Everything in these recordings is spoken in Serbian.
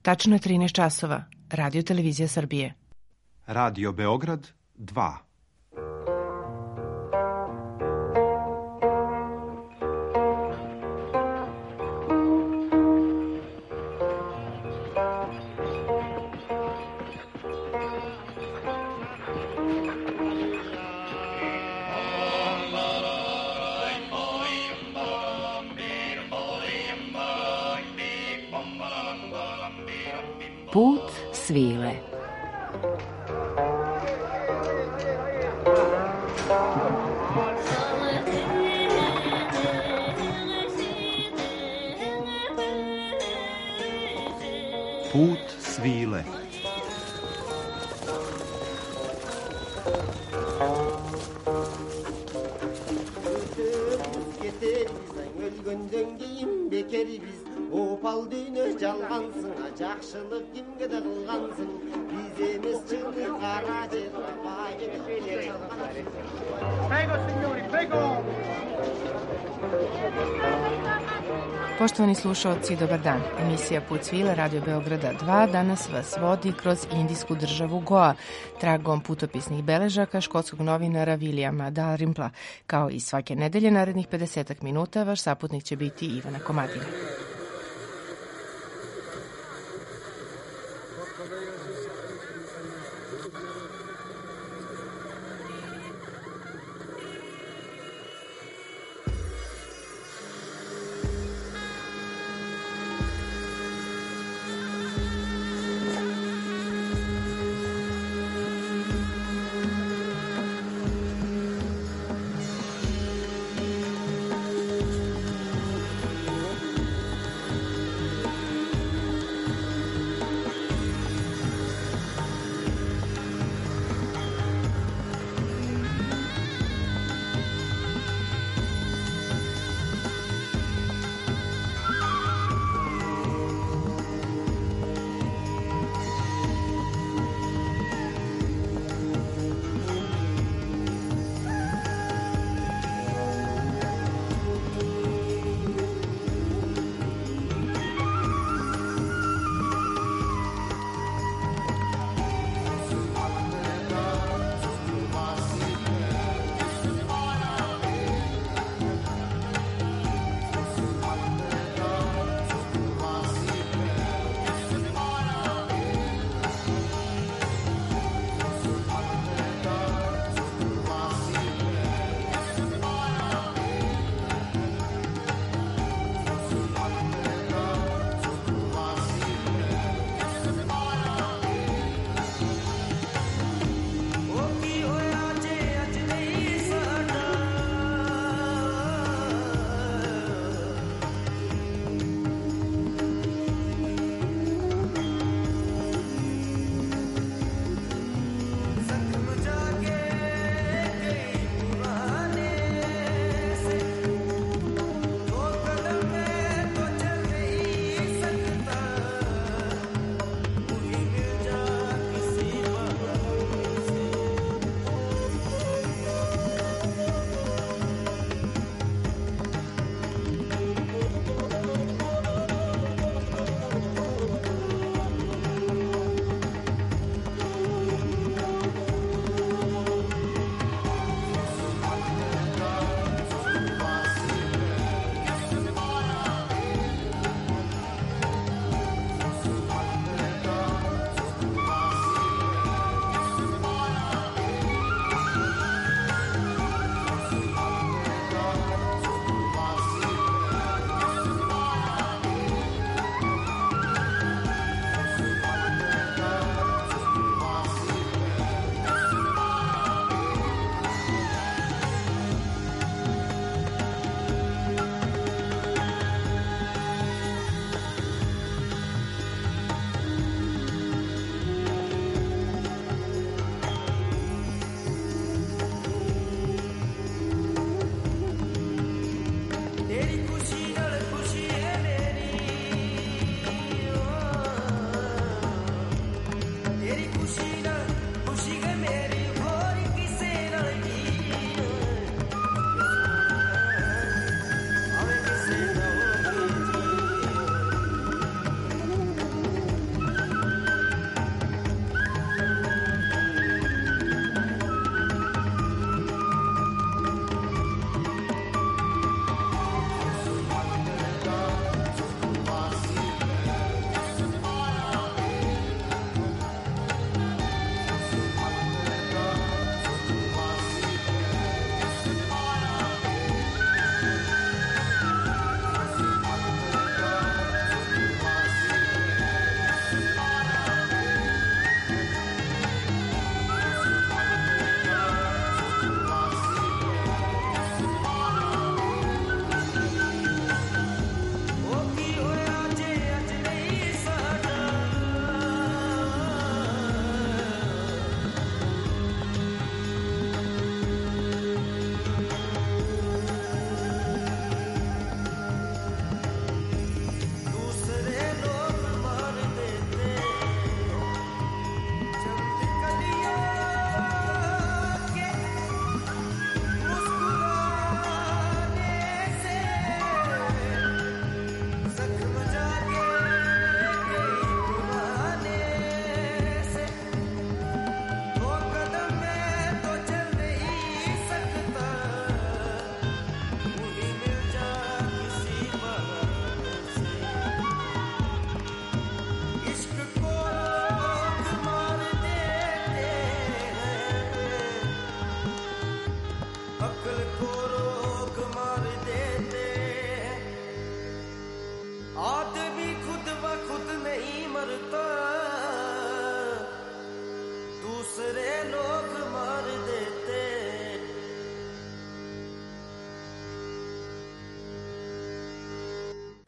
Tačno je 13 časova. Radio Televizija Srbije. Radio Beograd 2. Put svile. Put svile. Opal düğünü жалғансың, жақшылық кімге де қылғансың, біз емес шыны қара жер Prego, signori, prego! Poštovani slušalci, dobar dan. Emisija Put svile Radio Beograda 2 danas vas vodi kroz indijsku državu Goa, tragom putopisnih beležaka škotskog novinara Williama Dalrympla. Kao i svake nedelje, narednih 50 minuta, vaš saputnik će biti Ivana Komadina.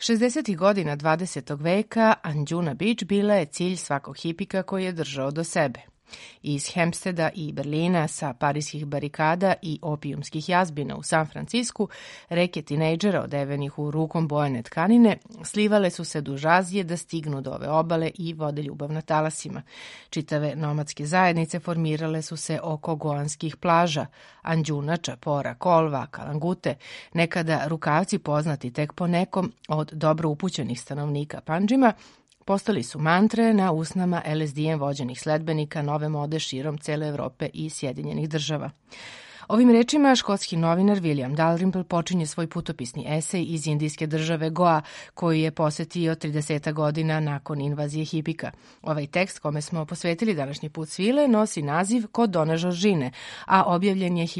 60. godina 20. veka Anjuna Beach bila je cilj svakog hipika koji je držao do sebe. Iz Hempsteda i Berlina, sa parijskih barikada i opijumskih jazbina u San Francisku, reke tinejdžera odevenih u rukom bojene tkanine slivale su se duž Azije da stignu do ove obale i vode ljubav na talasima. Čitave nomadske zajednice formirale su se oko goanskih plaža, Anđuna, Čapora, Kolva, Kalangute, nekada rukavci poznati tek po nekom od dobro upućenih stanovnika Pandžima, postali su mantre na usnama LSD-em vođenih sledbenika nove mode širom cele Evrope i Sjedinjenih država. Ovim rečima škotski novinar William Dalrymple počinje svoj putopisni esej iz indijske države Goa, koji je posetio 30 godina nakon invazije hipika. Ovaj tekst, kome smo posvetili današnji put svile, nosi naziv Kod Dona Žoržine, a objavljen je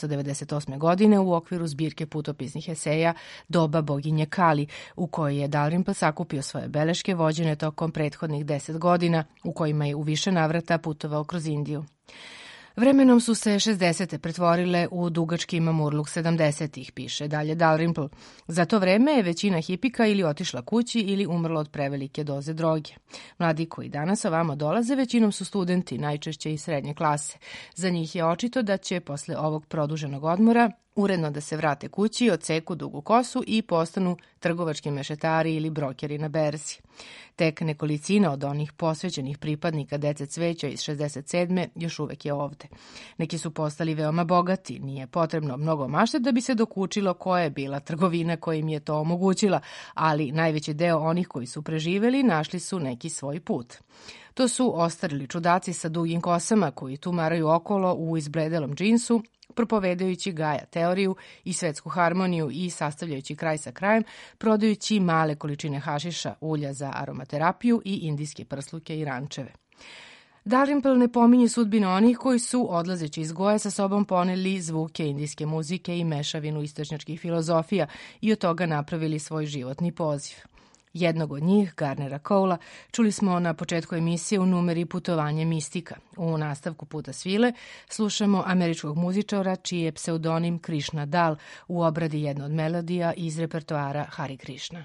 1998. godine u okviru zbirke putopisnih eseja Doba boginje Kali, u kojoj je Dalrymple sakupio svoje beleške vođene tokom prethodnih 10 godina, u kojima je u više navrata putovao kroz Indiju. Vremenom su se 60. pretvorile u dugački mamurluk 70. piše dalje Dalrymple. Za to vreme je većina hipika ili otišla kući ili umrla od prevelike doze droge. Mladi koji danas ovamo dolaze većinom su studenti, najčešće iz srednje klase. Za njih je očito da će posle ovog produženog odmora uredno da se vrate kući, odseku dugu kosu i postanu trgovački mešetari ili brokeri na berzi. Tek nekolicina od onih posvećenih pripadnika Dece cveća iz 67. još uvek je ovde. Neki su postali veoma bogati, nije potrebno mnogo mašte da bi se dokučilo koja je bila trgovina koja im je to omogućila, ali najveći deo onih koji su preživeli našli su neki svoj put. To su ostarili čudaci sa dugim kosama koji tumaraju okolo u izbledelom džinsu, propovedajući Gaja teoriju i svetsku harmoniju i sastavljajući kraj sa krajem, prodajući male količine hašiša, ulja za aromaterapiju i indijske prsluke i rančeve. Dalrymple ne pominje sudbine onih koji su, odlazeći iz Goje, sa sobom poneli zvuke indijske muzike i mešavinu istočnjačkih filozofija i od toga napravili svoj životni poziv. Jednog od njih, Garnera Cowla, čuli smo na početku emisije u numeri Putovanje mistika. U nastavku Puta svile slušamo američkog muzičara čiji je pseudonim Krishna Dal u obradi jedne od melodija iz repertoara Hari Krishna.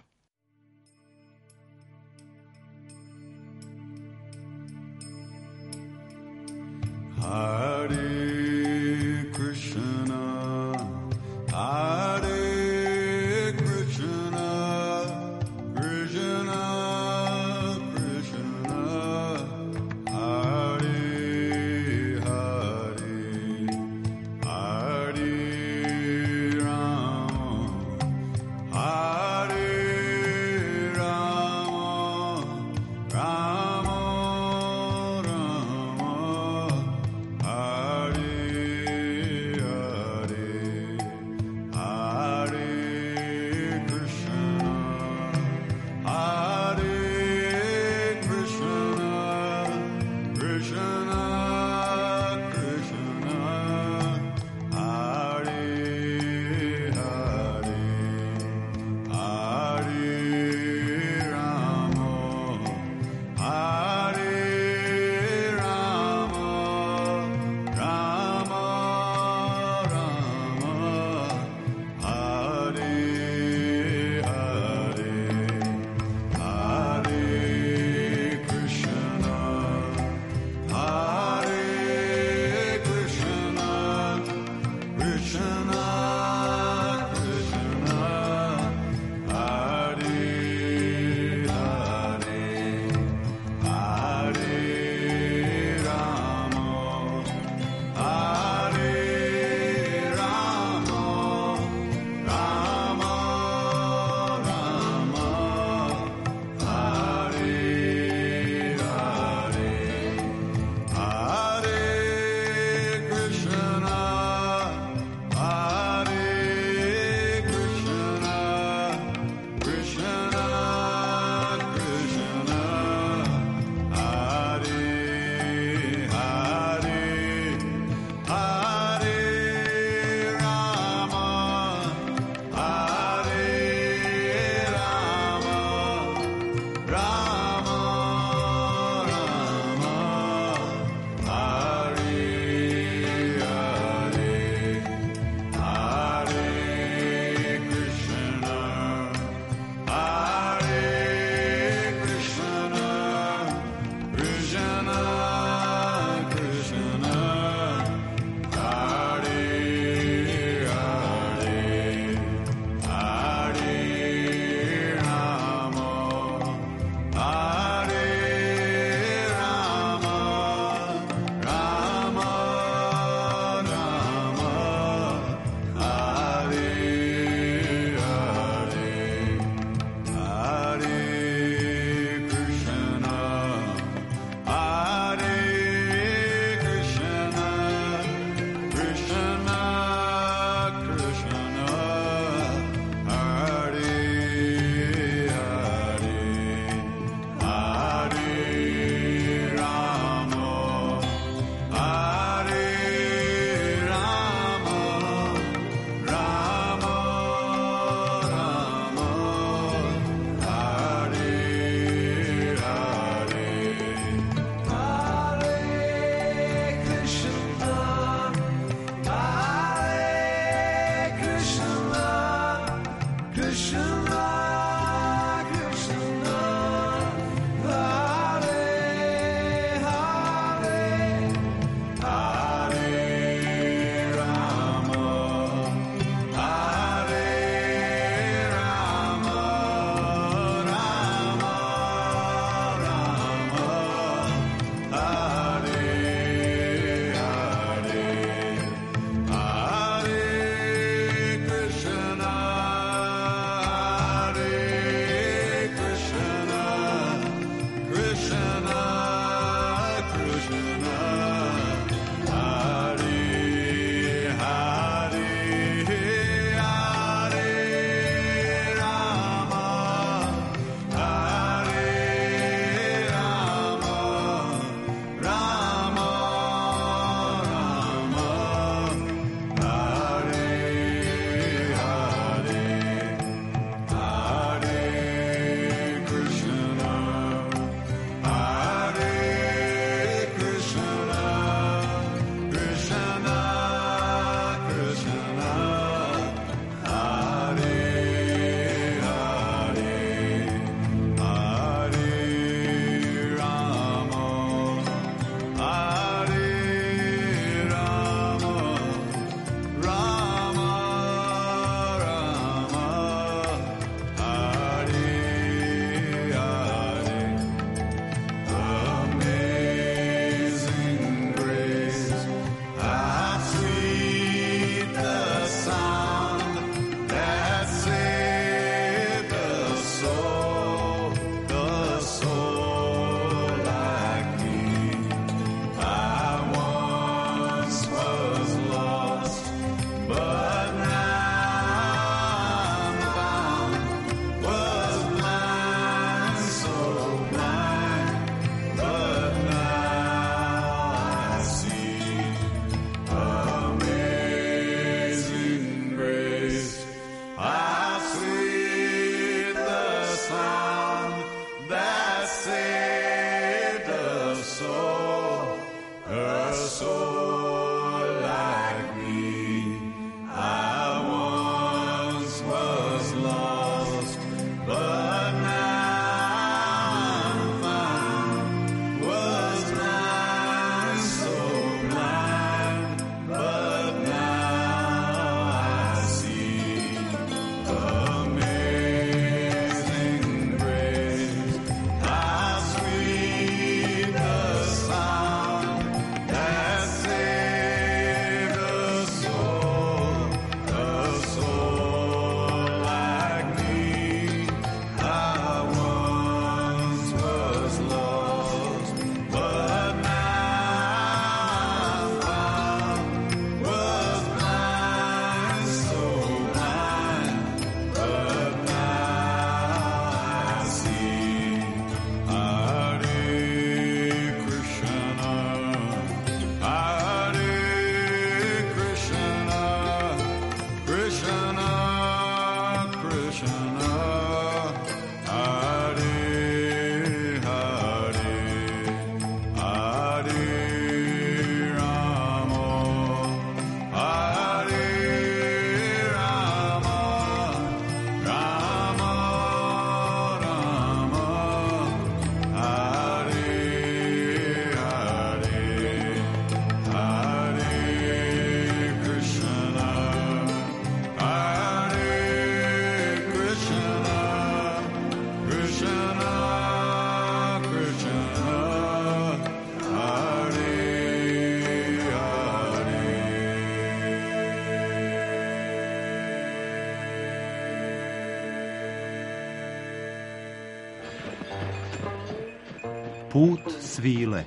Hare Krishna, Hare Hare Put svile.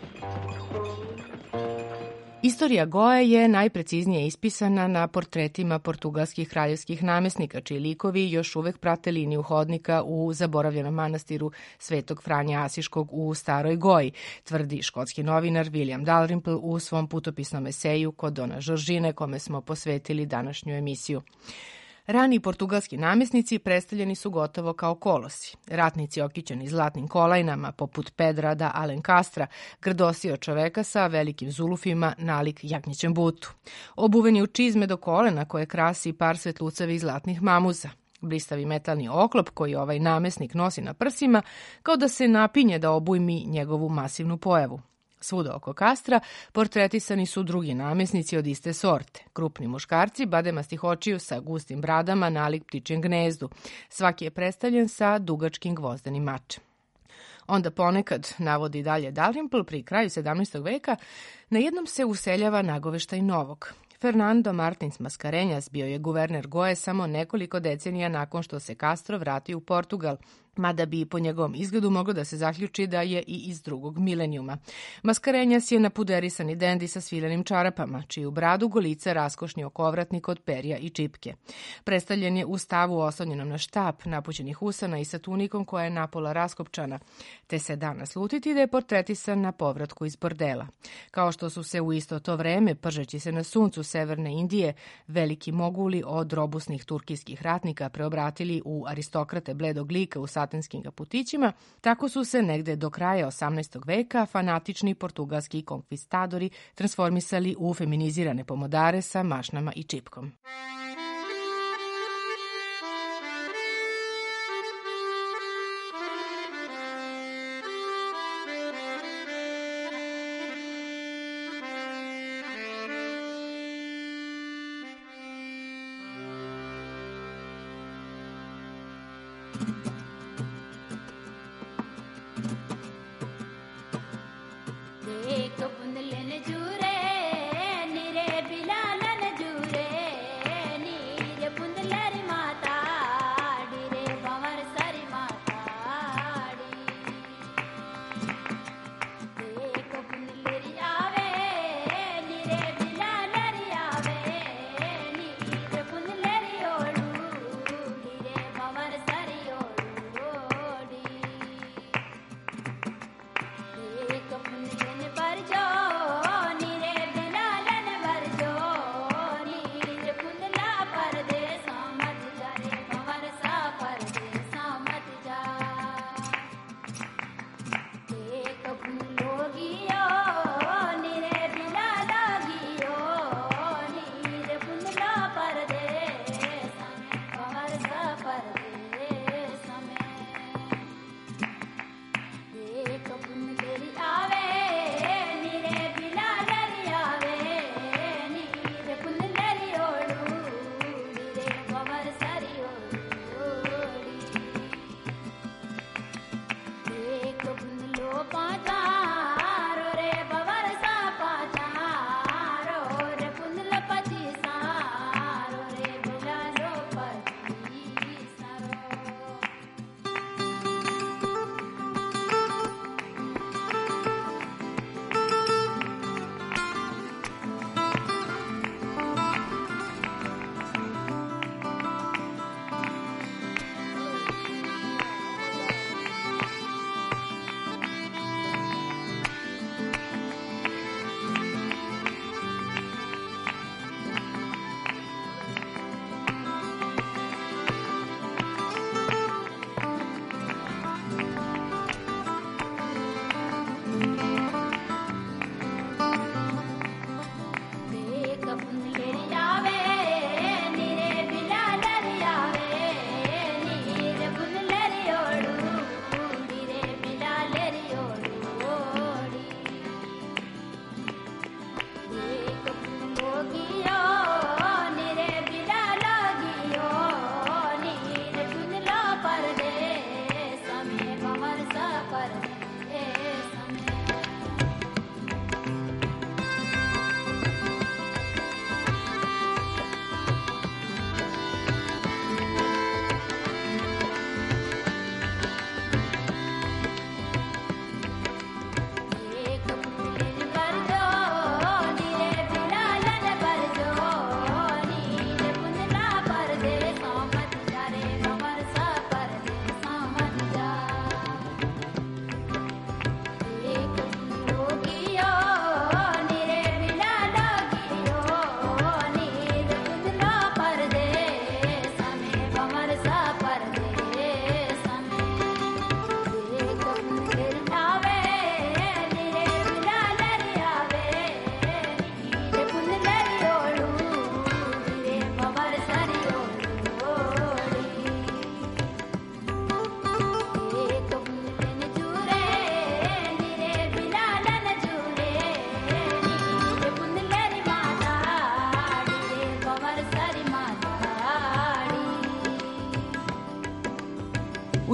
Istorija Goa je najpreciznije ispisana na portretima portugalskih kraljevskih namesnika, čiji likovi još uvek prate liniju hodnika u zaboravljenom manastiru Svetog Franja Asiškog u Staroj Goji, tvrdi škotski novinar William Dalrymple u svom putopisnom eseju Kod Dona Žoržine, kome smo posvetili današnju emisiju. Rani portugalski namesnici predstavljeni su gotovo kao kolosi. Ratnici okićeni zlatnim kolajnama, poput Pedra da Alencastra, grdosio čoveka sa velikim zulufima nalik jagnjećem butu. Obuveni u čizme do kolena koje krasi par svetlucavih zlatnih mamuza. Blistavi metalni oklop koji ovaj namesnik nosi na prsima, kao da se napinje da obujmi njegovu masivnu pojavu. Svuda oko kastra portretisani su drugi namesnici od iste sorte. Krupni muškarci, bademastih očiju sa gustim bradama nalik ptičjem gnezdu. Svaki je predstavljen sa dugačkim gvozdenim mačem. Onda ponekad, navodi dalje Dalrymple, pri kraju 17. veka, na jednom se useljava nagoveštaj novog. Fernando Martins Mascarenhas bio je guverner Goje samo nekoliko decenija nakon što se Castro vratio u Portugal, mada bi po njegovom izgledu moglo da se zaključi da je i iz drugog milenijuma. Mascarenhas je napuderisani dendi sa sviljenim čarapama, čiju bradu golica raskošni okovratnik od perja i čipke. Predstavljen je u stavu oslonjenom na štap, napućenih usana i sa tunikom koja je napola raskopčana, te se da naslutiti da je portretisan na povratku iz bordela. Kao što su se u isto to vreme, pržeći se na suncu Severne Indije, veliki moguli od robusnih turkijskih ratnika preobratili u aristokrate bledog lika u satenskim kaputićima, tako su se negde do kraja 18. veka fanatični portugalski konkvistadori transformisali u feminizirane pomodare sa mašnama i čipkom.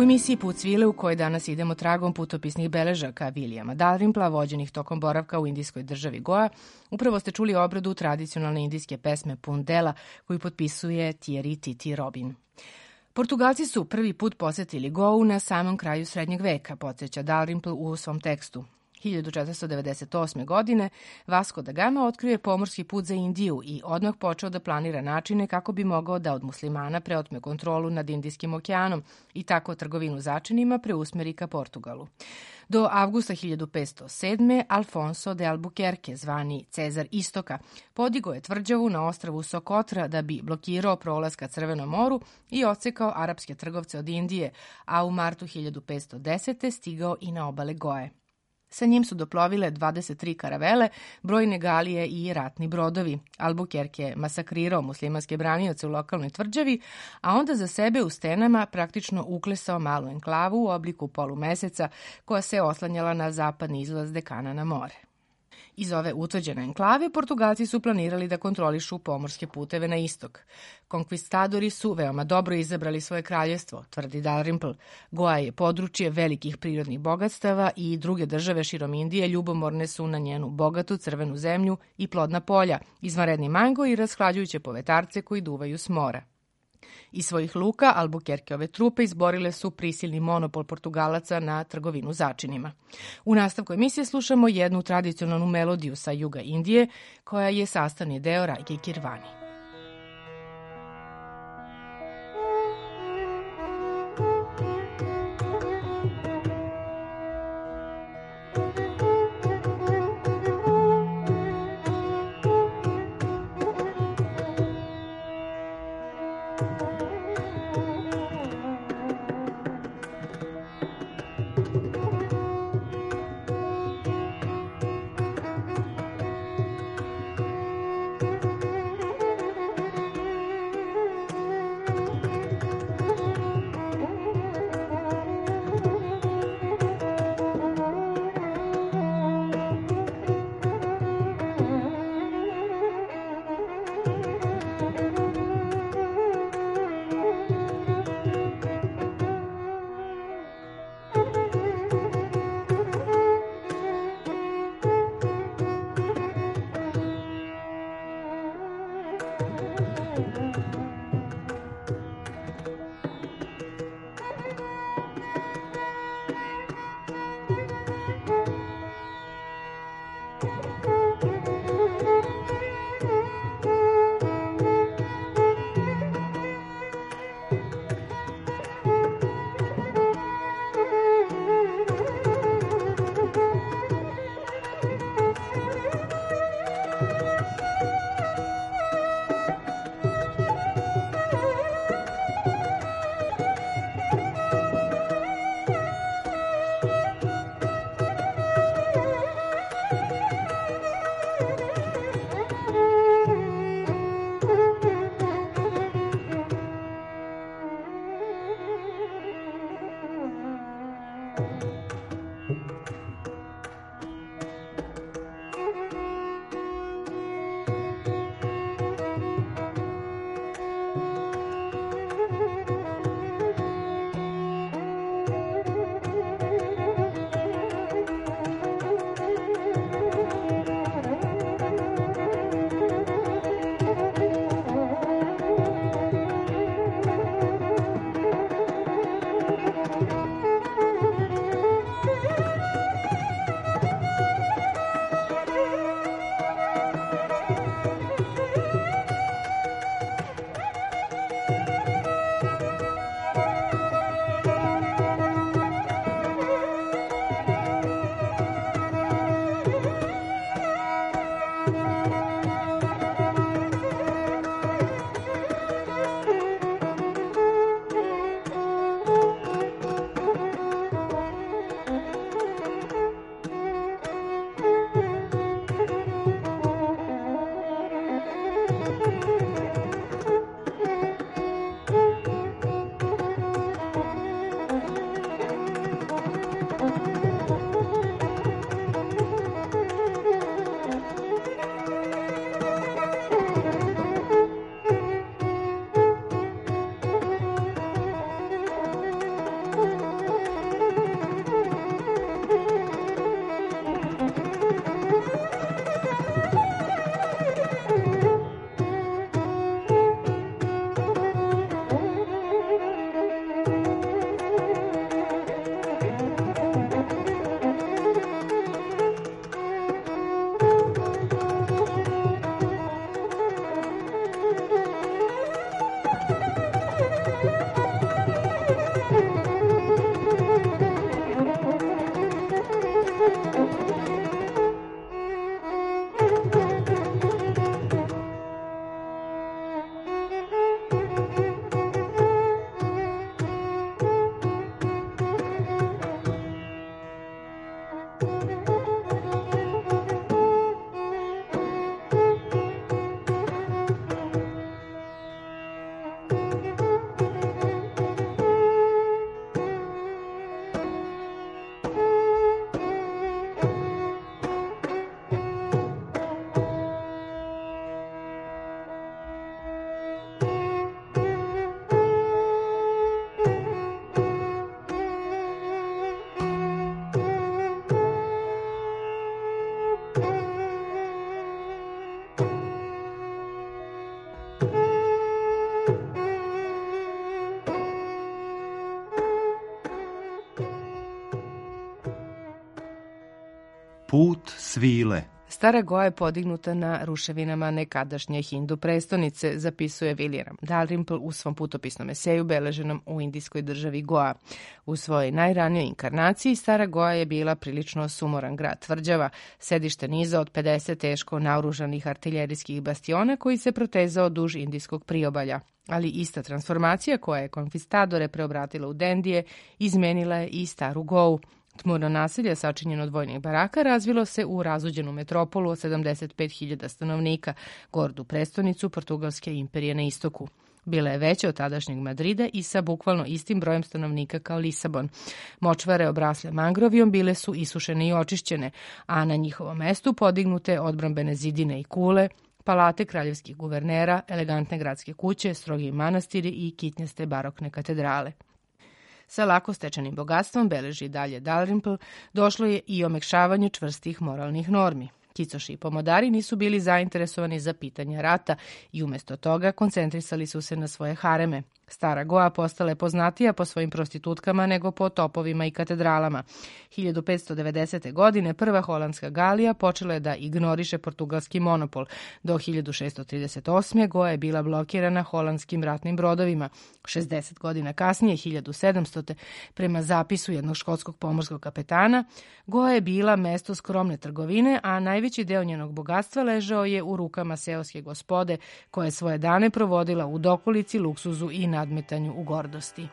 U emisiji Put svile u kojoj danas idemo tragom putopisnih beležaka Williama Dalrympla, vođenih tokom boravka u indijskoj državi Goa, upravo ste čuli obradu tradicionalne indijske pesme Pundela koju potpisuje Thierry Titi Robin. Portugalci su prvi put posetili Goa na samom kraju srednjeg veka, podsjeća Dalrymple u svom tekstu. 1498. godine Vasco da Gama otkrio je pomorski put za Indiju i odmah počeo da planira načine kako bi mogao da od muslimana preotme kontrolu nad Indijskim okeanom i tako trgovinu začinima preusmeri ka Portugalu. Do avgusta 1507. Alfonso de Albuquerque, zvani Cezar Istoka, podigao je tvrđavu na ostrvu Sokotra da bi blokirao prolaz ka Crvenom moru i odsekao arapske trgovce od Indije, a u martu 1510. stigao i na obale Goe. Sa njim su doplovile 23 karavele, brojne galije i ratni brodovi. Albuquerque je masakrirao muslimanske branioce u lokalnoj tvrđavi, a onda za sebe u stenama praktično uklesao malu enklavu u obliku polumeseca koja se oslanjala na zapadni izlaz Dekana na more. Iz ove utvrđene enklave Portugalci su planirali da kontrolišu pomorske puteve na istok. Konkvistadori su veoma dobro izabrali svoje kraljevstvo, tvrdi Dalrymple. Goa je područje velikih prirodnih bogatstava i druge države širom Indije ljubomorne su na njenu bogatu crvenu zemlju i plodna polja, izvanredni mango i rashlađujuće povetarce koji duvaju s mora. Iz svojih luka Albuquerqueove trupe izborile su prisilni monopol Portugalaca na trgovinu začinima. U nastavku emisije slušamo jednu tradicionalnu melodiju sa juga Indije, koja je sastavni deo Rajke Kirvani. Put svile. Stara Goa je podignuta na ruševinama nekadašnje Hindu prestonice, zapisuje William Dalrymple u svom putopisnom eseju beleženom u indijskoj državi Goa. U svojoj najranijoj inkarnaciji Stara Goa je bila prilično sumoran grad tvrđava, sedište niza od 50 teško naoružanih artiljerijskih bastiona koji se protezao duž indijskog priobalja. Ali ista transformacija koja je konkvistadore preobratila u Dendije izmenila je i Staru Gou. Tmurno naselje, sačinjeno od vojnih baraka, razvilo se u razuđenu metropolu od 75.000 stanovnika, gordu prestonicu Portugalske imperije na istoku. Bila je veća od tadašnjeg Madrida i sa bukvalno istim brojem stanovnika kao Lisabon. Močvare obrasle mangrovijom bile su isušene i očišćene, a na njihovom mestu podignute odbrambene zidine i kule, palate kraljevskih guvernera, elegantne gradske kuće, strogi manastiri i kitnjaste barokne katedrale. Sa lako stečenim bogatstvom, beleži dalje Dalrymple, došlo je i omekšavanju čvrstih moralnih normi. Kicoši i pomodari nisu bili zainteresovani za pitanja rata i umjesto toga koncentrisali su se na svoje hareme. Stara Goa postala je poznatija po svojim prostitutkama nego po topovima i katedralama. 1590. godine prva holandska galija počela je da ignoriše portugalski monopol. Do 1638. Goa je bila blokirana holandskim ratnim brodovima. 60 godina kasnije, 1700. prema zapisu jednog škotskog pomorskog kapetana, Goa je bila mesto skromne trgovine, a najveći deo njenog bogatstva ležao je u rukama seoske gospode, koja je svoje dane provodila u dokolici, luksuzu i nadmetanju u gordosti.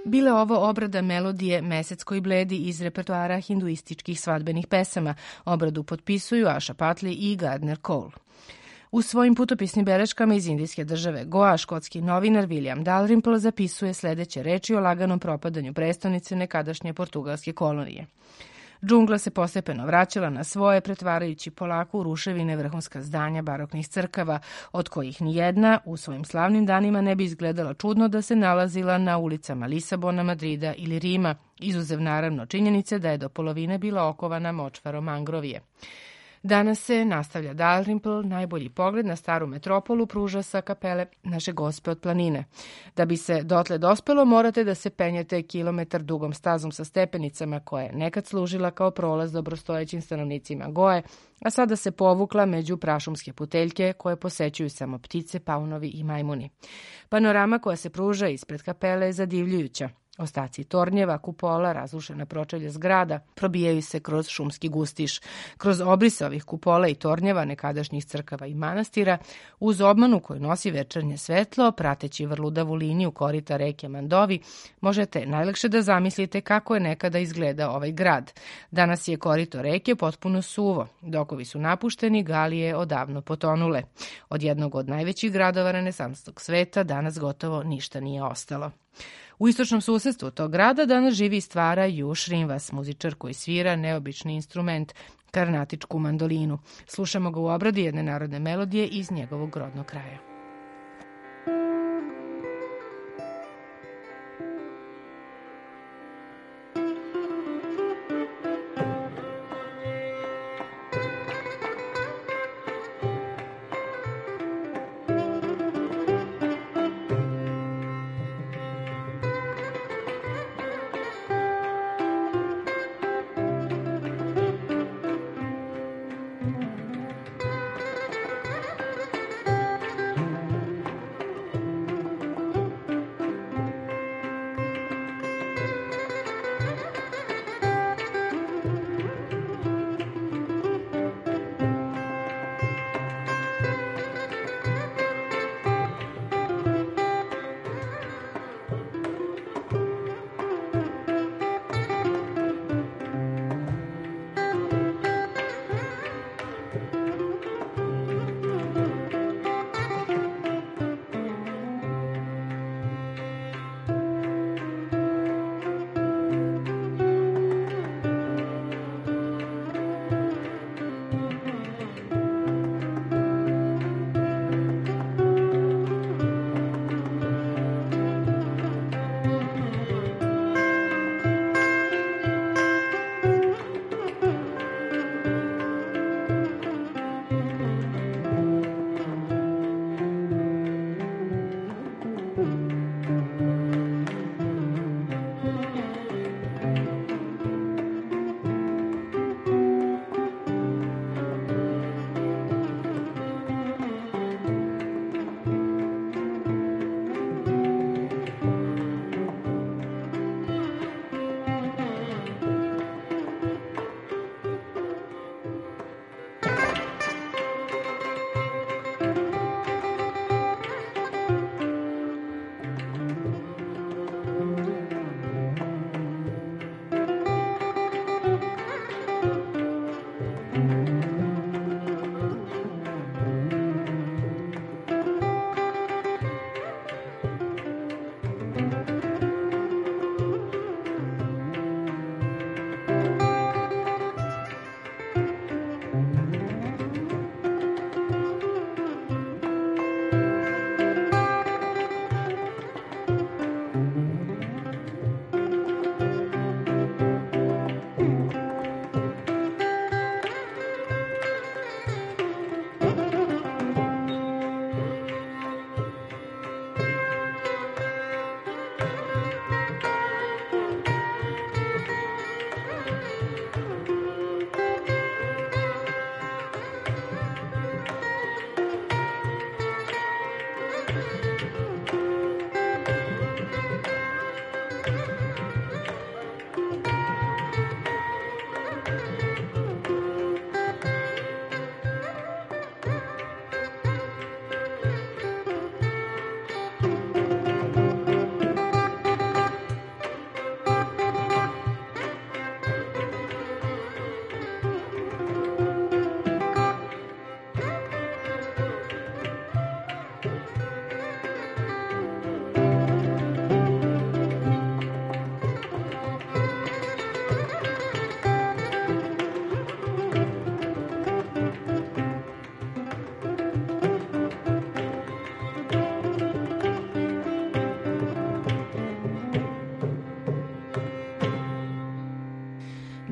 Bila ovo obrada melodije Mesec koji bledi iz repertoara hinduističkih svadbenih pesama. Obradu potpisuju Asha Patli i Gardner Cole. U svojim putopisnim beleškama iz indijske države Goa, škotski novinar William Dalrymple zapisuje sledeće reči o laganom propadanju prestonice nekadašnje portugalske kolonije. Džungla se postepeno vraćala na svoje, pretvarajući polako u ruševine vrhunska zdanja baroknih crkava, od kojih nijedna u svojim slavnim danima ne bi izgledala čudno da se nalazila na ulicama Lisabona, Madrida ili Rima, izuzev naravno činjenice da je do polovine bila okovana močvarom mangrovije. Danas se, nastavlja Dalrymple, najbolji pogled na staru metropolu pruža sa kapele Naše Gospe od planine. Da bi se dotle dospelo, morate da se penjete kilometar dugom stazom sa stepenicama koja je nekad služila kao prolaz dobrostojećim stanovnicima Goe, a sada se povukla među prašumske puteljke koje posećuju samo ptice, paunovi i majmuni. Panorama koja se pruža ispred kapele je zadivljujuća. Ostaci tornjeva, kupola, razrušena pročelja zgrada probijaju se kroz šumski gustiš. Kroz obrise ovih kupola i tornjeva nekadašnjih crkava i manastira, uz obmanu koju nosi večernje svetlo, prateći vrludavu liniju korita reke Mandovi, možete najlakše da zamislite kako je nekada izgledao ovaj grad. Danas je korito reke potpuno suvo, dokovi su napušteni, galije odavno potonule. Od jednog od najvećih gradova renesansnog sveta danas gotovo ništa nije ostalo. U istočnom susedstvu tog grada danas živi i stvara Ju Srinvas, muzičar koji svira neobični instrument, karnatičku mandolinu. Slušamo ga u obradi jedne narodne melodije iz njegovog rodnog kraja.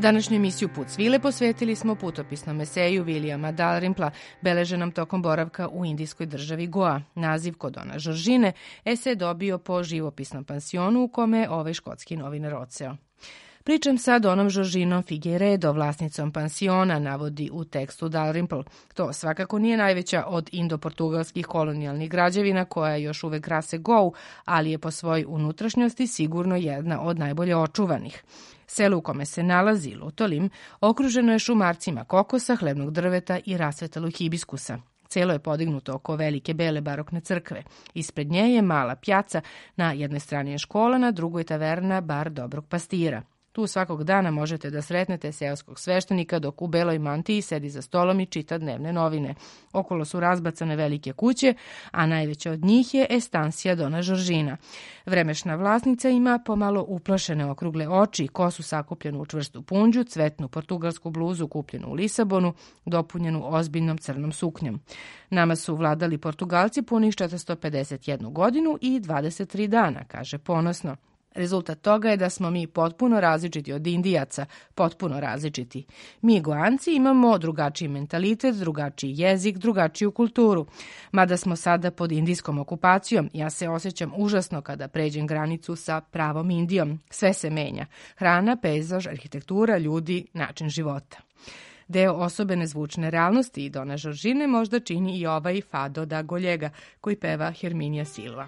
Današnju emisiju Put svile posvetili smo putopisnom eseju Williama Dalrympla, beleženom tokom boravka u indijskoj državi Goa. Naziv Kod Dona Žoržine esej dobio po živopisnom pansionu u kome je ovaj škotski novinar odseo. Pričam sa Donom Žoržinom Figueiredo, vlasnicom pansiona, navodi u tekstu Dalrymple. To svakako nije najveća od indo-portugalskih kolonijalnih građevina koja još uvek krase Goa, ali je po svojoj unutrašnjosti sigurno jedna od najbolje očuvanih. Selo u kome se nalazi, Lutolim, okruženo je šumarcima kokosa, hlebnog drveta i rasvetalog hibiskusa. Celo je podignuto oko velike bele barokne crkve. Ispred nje je mala pjaca, na jednoj strani je škola, na drugoj taverna Bar Dobrog pastira. Tu svakog dana možete da sretnete seoskog sveštenika dok u beloj mantiji sedi za stolom i čita dnevne novine. Okolo su razbacane velike kuće, a najveća od njih je estansija Dona Žoržina. Vremešna vlasnica ima pomalo uplašene okrugle oči, kosu sakupljenu u čvrstu punđu, cvetnu portugalsku bluzu kupljenu u Lisabonu, dopunjenu ozbiljnom crnom suknjom. Nama su vladali Portugalci punih 451 godinu i 23 dana, kaže ponosno. Rezultat toga je da smo mi potpuno različiti od Indijaca, potpuno različiti. Mi Goanci imamo drugačiji mentalitet, drugačiji jezik, drugačiju kulturu. Mada smo sada pod indijskom okupacijom, ja se osjećam užasno kada pređem granicu sa pravom Indijom. Sve se menja. Hrana, pejzaž, arhitektura, ljudi, način života. Deo osobene zvučne realnosti Dona Žoržine možda čini i ovaj Fado da Goljega, koji peva Herminija Silva.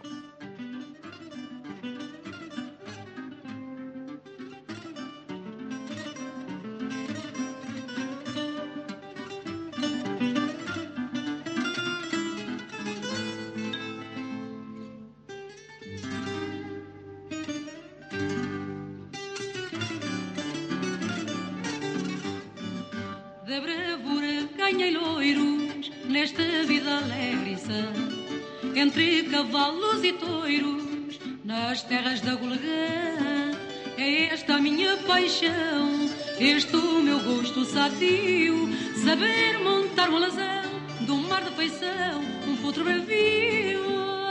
De bravura ganhei loiros nesta vida alegre, entre cavalos e toiros nas terras da Golegã. É esta a minha paixão, este o meu gosto sadio, saber montar um alazão, domar de feição um potro bravio.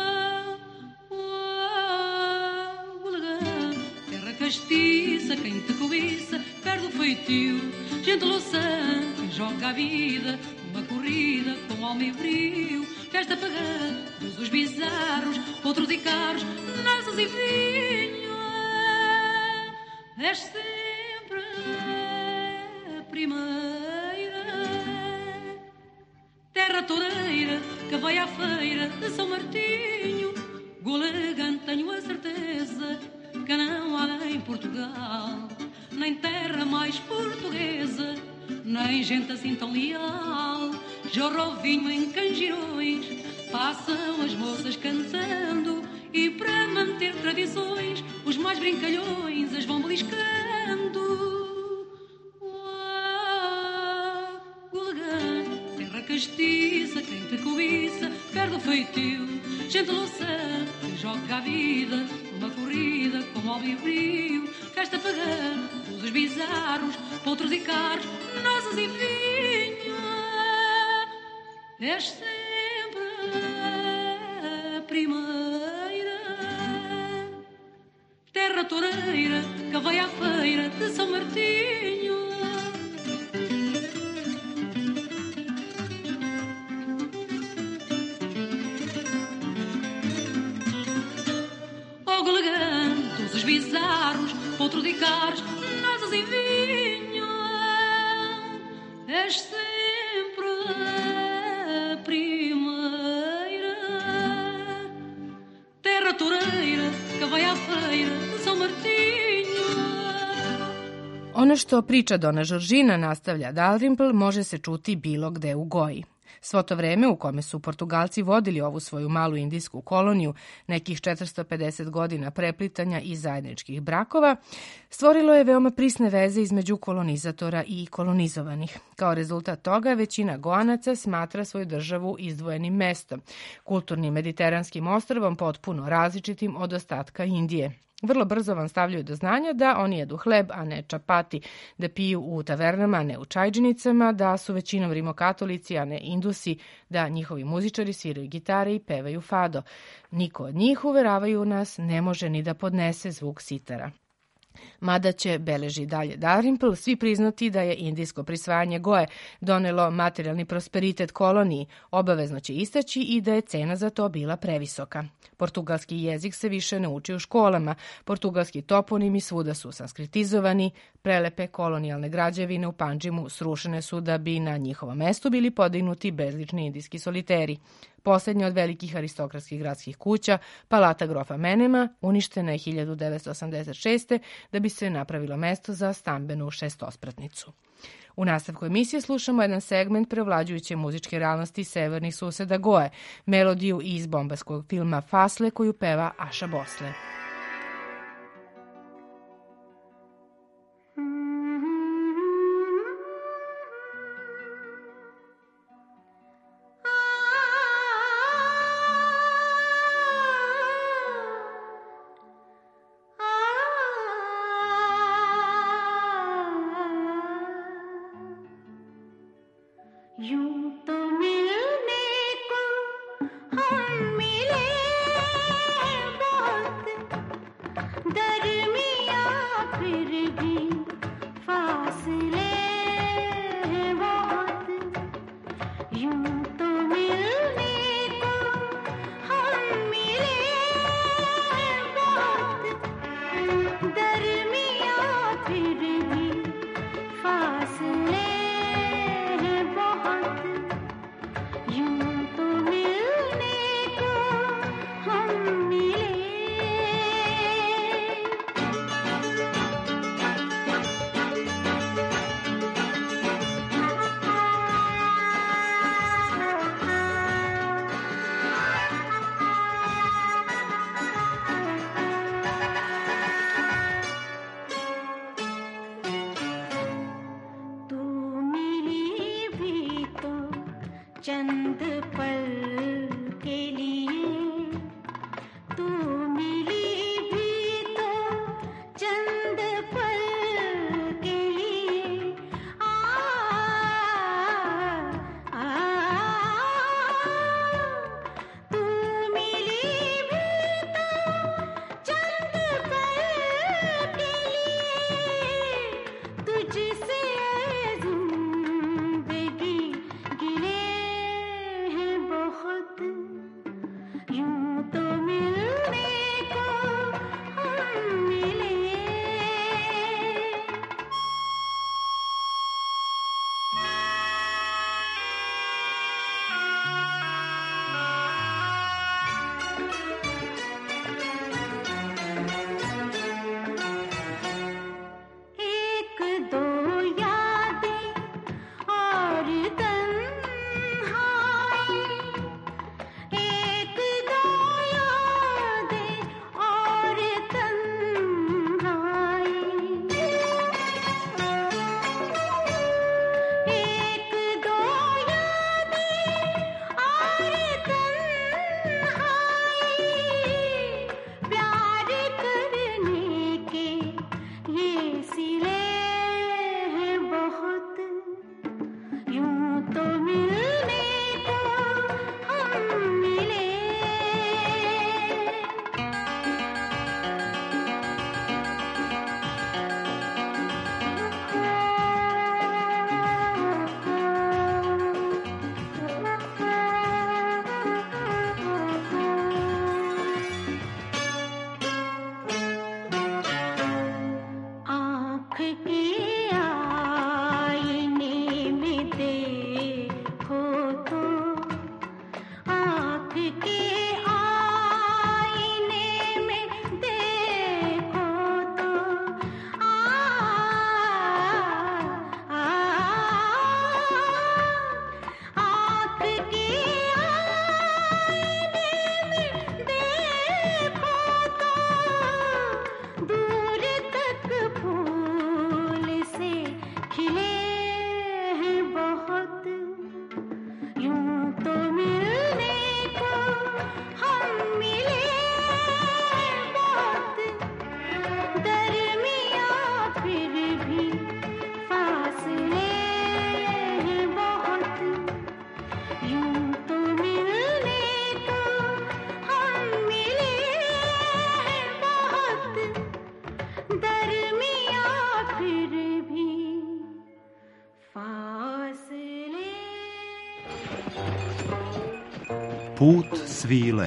Golegã, terra castiça, quem te cobiça perde o feitio. Gente louçã, quem joga a vida, uma corrida com alma e brio. Festa pagã, dos bizarros, outros e caros, nasas e vinho. És sempre a primeira terra toureira que vai à feira de São Martinho. Golegã, tenho a certeza que não há em Portugal nem terra mais portuguesa, nem gente assim tão leal. Jorra o vinho em canjirões, passam as moças cantando, e para manter tradições, os mais brincalhões as vão beliscando. Golegã, terra castiça, quem te cobiça perde o feitio. Gente louçã, que joga a vida, uma corrida com alma e brio. Festa pagã, os bizarros, potros e caros, nasas e vinho. És sempre a primeira terra toureira que vai à feira de São Martinho. Oh, Golegã, todos os bizarros, potros e caros, nasas e vinho. És sempre a primeira terra toureira que vai à feira de São Martinho. Ono što priča Dona Žoržina, nastavlja Dalrymple, može se čuti bilo gde u Goji. Svo to vreme u kome su Portugalci vodili ovu svoju malu indijsku koloniju, nekih 450 godina preplitanja i zajedničkih brakova, stvorilo je veoma prisne veze između kolonizatora i kolonizovanih. Kao rezultat toga, većina Goanaca smatra svoju državu izdvojenim mestom, kulturnim mediteranskim ostrvom potpuno različitim od ostatka Indije. Vrlo brzo vam stavljaju do znanja da oni jedu hleb, a ne čapati, da piju u tavernama, a ne u čajđinicama, da su većinom rimokatolici, a ne indusi, da njihovi muzičari sviraju gitare i pevaju fado. Niko od njih, uveravaju nas, ne može ni da podnese zvuk sitara. Mada će, beleži dalje Dalrymple, svi priznati da je indijsko prisvajanje Goe donelo materijalni prosperitet koloniji, obavezno će istaći i da je cena za to bila previsoka. Portugalski jezik se više ne uči u školama, portugalski toponimi svuda su sanskritizovani, prelepe kolonijalne građevine u Pandžimu srušene su da bi na njihovom mestu bili podignuti bezlični indijski soliteri. Poslednja od velikih aristokratskih gradskih kuća, palata grofa Menema, uništena je 1986. da bi se napravilo mesto za stambenu šestospratnicu. U nastavku emisije slušamo jedan segment prevlađujuće muzičke realnosti severnih suseda Goe, melodiju iz bombarskog filma Fasle koju peva Aša Bosle. Put svile.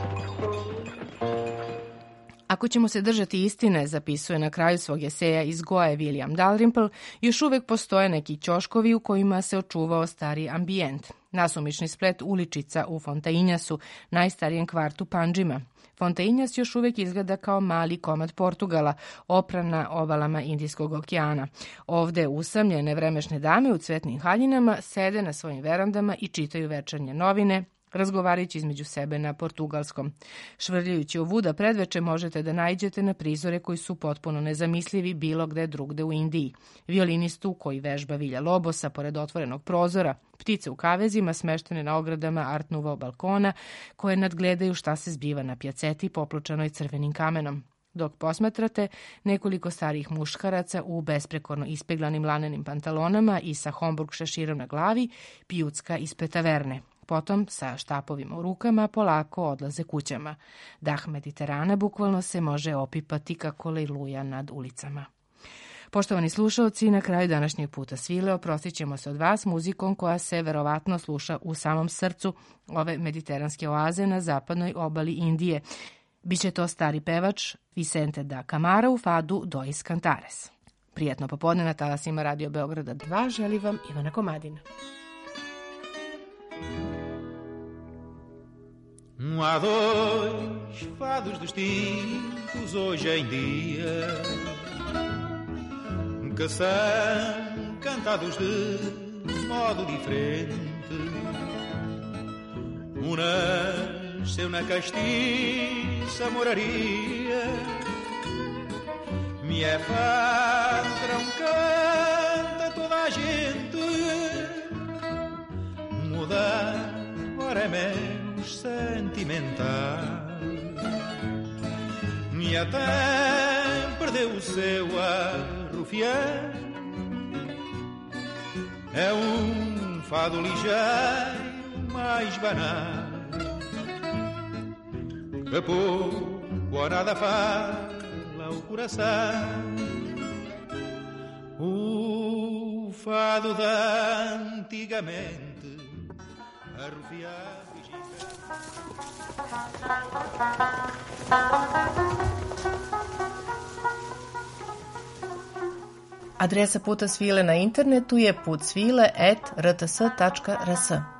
Ako ćemo se držati istine, zapisuje na kraju svog eseja iz Goe William Dalrymple, još uvek postoje neki ćoškovi u kojima se očuvao stari ambijent. Nasumični splet uličica u Fontainhasu, najstarijem kvartu Pandžima. Fontainhas još uvijek izgleda kao mali komad Portugala, opran na obalama Indijskog okeana. Ovde usamljene vremešne dame u cvetnim haljinama sede na svojim verandama i čitaju večernje novine, razgovarajući između sebe na portugalskom. Švrljajući ovuda predveče možete da naiđete na prizore koji su potpuno nezamislivi bilo gde drugde u Indiji. Violinistu koji vežba Vilja Lobosa pored otvorenog prozora, ptice u kavezima smeštene na ogradama Art Nouveau balkona koje nadgledaju šta se zbiva na pjaceti popločanoj crvenim kamenom. Dok posmatrate, nekoliko starih muškaraca u besprekorno ispeglanim lanenim pantalonama i sa Homburg šeširom na glavi pijucka ispred taverne. Potom, sa štapovima u rukama, polako odlaze kućama. Dah Mediterana bukvalno se može opipati kako lejluja nad ulicama. Poštovani slušaoci, na kraju današnjeg puta svile oprostit ćemo se od vas muzikom koja se verovatno sluša u samom srcu ove mediteranske oaze na zapadnoj obali Indije. Biće to stari pevač Vicente da Camara u fadu Dois Cantares. Prijetno popodne na talasima Radio Beograda 2 želi vam Ivana Komadina. Há dois fados distintos hoje em dia que são cantados de modo diferente. Nasceu na castiça moraria, me é patrão, canta toda a gente. Mudar, ora é menos sentimental, e até perdeu o seu arrufiar. É fado ligeiro, mais banal, que pouco ou nada fala ao coração. O fado da antigamente, arrufiado e Adresa Puta svile na internetu je putsvile@rts.rs.